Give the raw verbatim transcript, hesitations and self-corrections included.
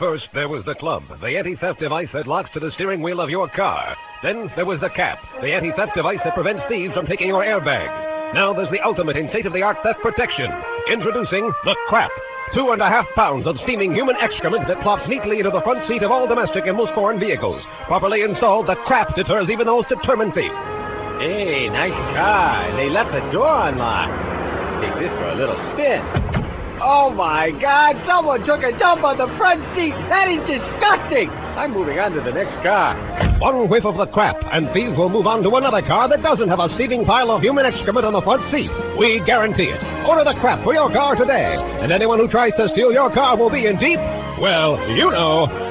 First, there was the club, the anti-theft device that locks to the steering wheel of your car. Then there was the cap, the anti-theft device that prevents thieves from taking your airbag. Now there's the ultimate in state-of-the-art theft protection. Introducing the Crap. Two and a half pounds of steaming human excrement that plops neatly into the front seat of all domestic and most foreign vehicles. Properly installed, the Crap deters even the most determined thief. Hey, nice car. They left the door unlocked. Take this for a little spin. Oh, my God. Someone took a dump on the front seat. That is disgusting. I'm moving on to the next car. One whiff of the Crap, and thieves will move on to another car that doesn't have a steaming pile of human excrement on the front seat. We guarantee it. Order the Crap for your car today. And anyone who tries to steal your car will be in deep, well, you know,